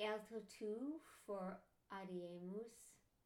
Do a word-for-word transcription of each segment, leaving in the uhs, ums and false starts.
alto two for Adiemus.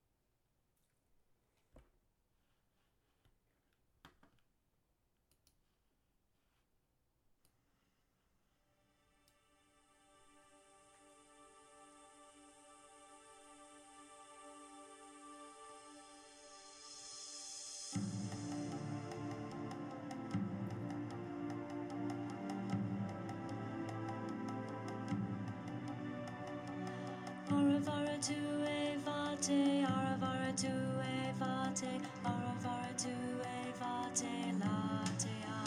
Aravara tu e vate, aravara tu e vate, aravara tu e vate latea.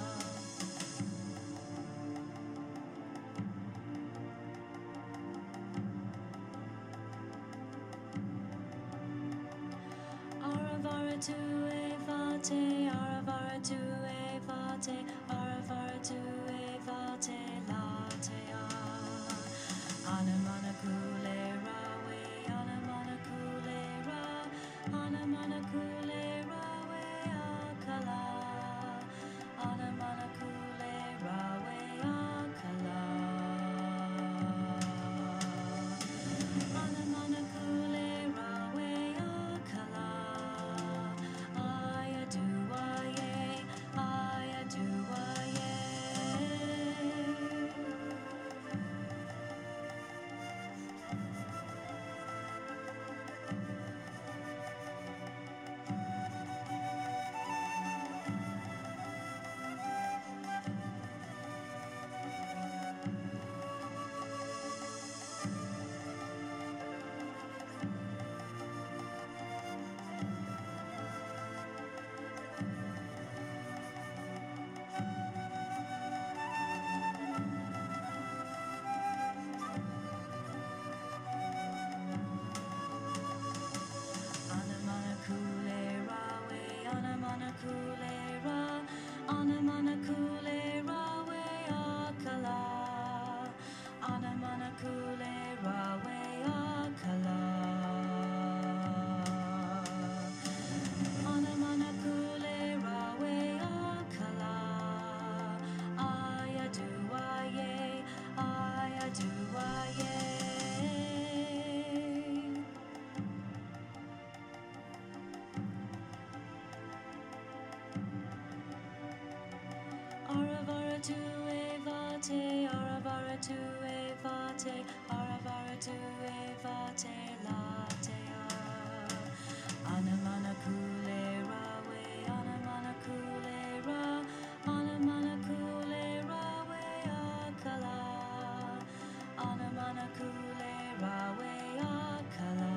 Aravara tu e vate, aravara tu e vate, aravara tu e vate latea. Anamana kule rawe, anamana kule ra, anamana kule rawe akala, anamana kule rawe akala, anamana kule rawe akala, ayadu aye, ayadu aye. Anamana kule rawe, anamana kule ra, anamana kule rawe akala, anamana kule rawe akala, anamana kule rawe akala, ayadu aye, ayadu aye. Aravara tu e vate, aravara tu e vate, aravara tu e vate latea. Anamana kule rawe, anamana kule ra, anamana kule rawe akala, anamana kule rawe akala.